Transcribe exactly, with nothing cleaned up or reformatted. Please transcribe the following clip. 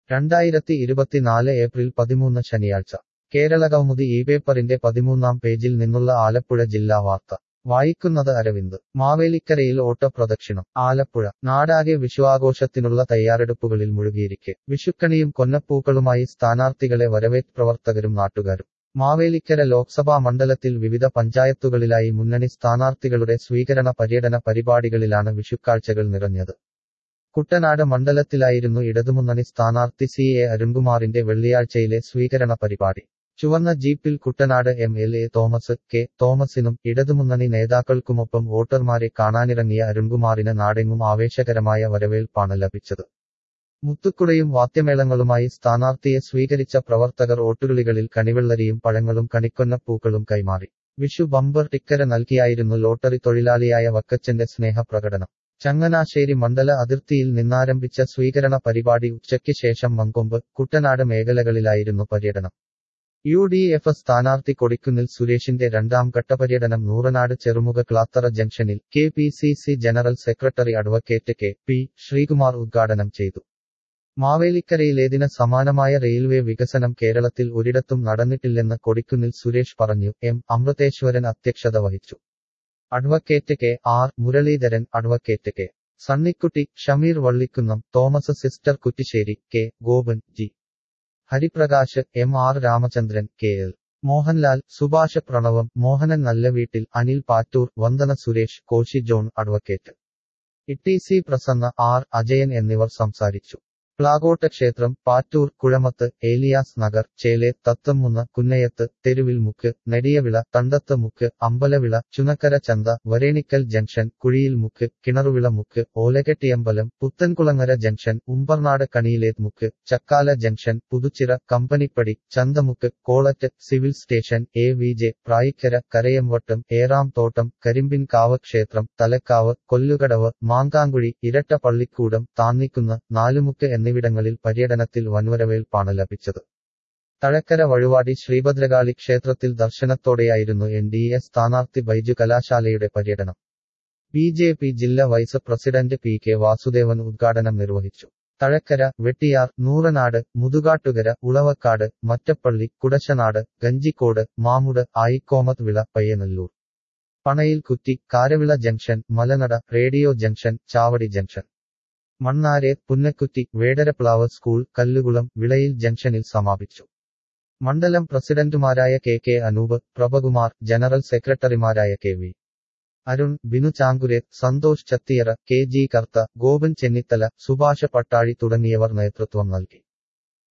രണ്ടായിരത്തി ഇരുപത്തിനാല് ഏപ്രിൽ പതിമൂന്ന് ശനിയാഴ്ച കേരളകൗമുദി ഈ പേപ്പറിന്റെ പതിമൂന്നാം പേജിൽ നിന്നുള്ള ആലപ്പുഴ ജില്ലാ വാർത്ത വായിക്കുന്നത് അരവിന്ദ്. മാവേലിക്കരയിൽ ഓട്ടപ്രദക്ഷിണം. ആലപ്പുഴ നാടാകെ വിഷുവാഘോഷത്തിനുള്ള തയ്യാറെടുപ്പുകളിൽ മുഴുകിയിരിക്കെ വിഷുക്കണിയും കൊന്നപ്പൂക്കളുമായി സ്ഥാനാർത്ഥികളെ വരവേറ്റ് പ്രവർത്തകരും നാട്ടുകാരും. മാവേലിക്കര ലോക്സഭാ മണ്ഡലത്തിൽ വിവിധ പഞ്ചായത്തുകളിലായി മുന്നണി സ്ഥാനാർത്ഥികളുടെ സ്വീകരണ പര്യടന പരിപാടികളിലാണ് വിഷുക്കാഴ്ചകൾ നിറഞ്ഞത്. കുട്ടനാട് മണ്ഡലത്തിലായിരുന്നു ഇടതുമുന്നണി സ്ഥാനാർത്ഥി സി എ അരുൺകുമാറിന്റെ വെള്ളിയാഴ്ചയിലെ സ്വീകരണ പരിപാടി. ചുവന്ന ജീപ്പിൽ Kuttanad M L A Thomas K തോമസിനും ഇടതുമുന്നണി നേതാക്കൾക്കുമൊപ്പം വോട്ടർമാരെ കാണാനിറങ്ങിയ അരുൺകുമാറിന് നാടെങ്ങും ആവേശകരമായ വരവേൽപ്പാണ് ലഭിച്ചത്. മുത്തുക്കുടയും വാദ്യമേളങ്ങളുമായി സ്ഥാനാർത്ഥിയെ സ്വീകരിച്ച പ്രവർത്തകർ ഓട്ടുരുളികളിൽ കണിവെള്ളരിയും പഴങ്ങളും കണിക്കൊന്നപ്പൂക്കളും കൈമാറി. വിഷു ബമ്പർ ടിക്കറ്റ് നൽകിയായിരുന്നു ലോട്ടറി തൊഴിലാളിയായ വക്കച്ചന്റെ സ്നേഹപ്രകടനം. ചങ്ങനാശ്ശേരി മണ്ഡല അതിർത്തിയിൽ നിന്നാരംഭിച്ച സ്വീകരണ പരിപാടി ഉച്ചയ്ക്ക് ശേഷം മങ്കൊമ്പ്, കുട്ടനാട് മേഖലകളിലായിരുന്നു പര്യടനം. യു ഡി എഫ് സ്ഥാനാർത്ഥി കൊടിക്കുന്നിൽ സുരേഷിന്റെ രണ്ടാം ഘട്ട പര്യടനം നൂറനാട് ചെറുമുഖ ക്ലാത്തറ ജംഗ്ഷനിൽ K P C C general secretary advocate K P Sreekumar ഉദ്ഘാടനം ചെയ്തു. മാവേലിക്കരയിലേതിന് സമാനമായ റെയിൽവേ വികസനം കേരളത്തിൽ ഒരിടത്തും നടന്നിട്ടില്ലെന്ന് കൊടിക്കുന്നിൽ സുരേഷ് പറഞ്ഞു. എം അമൃതേശ്വരൻ അധ്യക്ഷത വഹിച്ചു. Advocate K R Muraleedharan, advocate K Sunnykutty, Shameer Vallikunnam, Thomas sister Kuttissery, K Gopan, G Hariprakash, M R Ramachandran, K L Mohanlal, Subhash Pranavam, Mohanan Nallaveettil, Anil Pattoor, Vandana Suresh, Koshy John, advocate E C Prasanna, R Ajayan എന്നിവർ സംസാരിച്ചു. പ്ലാകോട്ട് ക്ഷേത്രം, പാറ്റൂർ, കുഴമത്ത്, ഏലിയാസ് നഗർ, ചേലെ, തത്തമ്മുന്ന്, കുന്നയത്ത്, തെരുവിൽ മുക്ക്, നെടിയവിള, തണ്ടത്ത് മുക്ക്, അമ്പലവിള, ചുനക്കര ചന്ത, വരേണിക്കൽ ജംഗ്ഷൻ, കുഴിയിൽ മുക്ക്, കിണറുവിള മുക്ക്, ഓലകെട്ടിയമ്പലം, പുത്തൻകുളങ്ങര ജംഗ്ഷൻ, ഉമ്പർനാട് കണിയിലേത് മുക്ക്, ചക്കാല ജംഗ്ഷൻ, പുതുച്ചിറ, കമ്പനിപ്പടി, Chanthamukku, Kolattu, civil station, A V J, Prayikkara, Karayamvattam, Eramthottam, Karimpinkavu ക്ഷേത്രം, തലക്കാവ്, കൊല്ലുകടവ്, മാങ്കാങ്കുഴി, ഇരട്ട പള്ളിക്കൂടം, താന്നിക്കുന്ന്, നാലുമുക്ക് എന്നി എന്നിവിടങ്ങളിൽ പര്യടനത്തിൽ വൻവരവേൽപ്പാണ് ലഭിച്ചത്. തഴക്കര വഴുവാടി ശ്രീഭദ്രകാളി ക്ഷേത്രത്തിൽ ദർശനത്തോടെയായിരുന്നു എൻ ഡി എ സ്ഥാനാർത്ഥി ബൈജു കലാശാലയുടെ പര്യടനം. ബി ജെ പി ജില്ലാ vice president P K Vasudevan ഉദ്ഘാടനം നിർവഹിച്ചു. തഴക്കര, വെട്ടിയാർ, നൂറനാട്, മുതുകാട്ടുകര, ഉളവക്കാട്, മറ്റപ്പള്ളി, കുടശനാട്, ഗഞ്ചിക്കോട്, മാമുട്, ആയിക്കോമത്ത് വിള, പയ്യനല്ലൂർ, പണയിൽ കുറ്റി, Karavila junction, Malanada, radio junction, Chavadi junction, Mannare, Punnakkutti, Vedaraplavu school, Kallukulam, വിളയിൽ ജംഗ്ഷനിൽ സമാപിച്ചു. മണ്ഡലം പ്രസിഡന്റുമാരായ K K Anoop, Prabhakumar, general സെക്രട്ടറിമാരായ K V Arun, Binu Changureth, Santhosh Chathiyara, K G Kartha, Gopan Chennithala, Subhash Pattazhi തുടങ്ങിയവർ നേതൃത്വം നൽകി.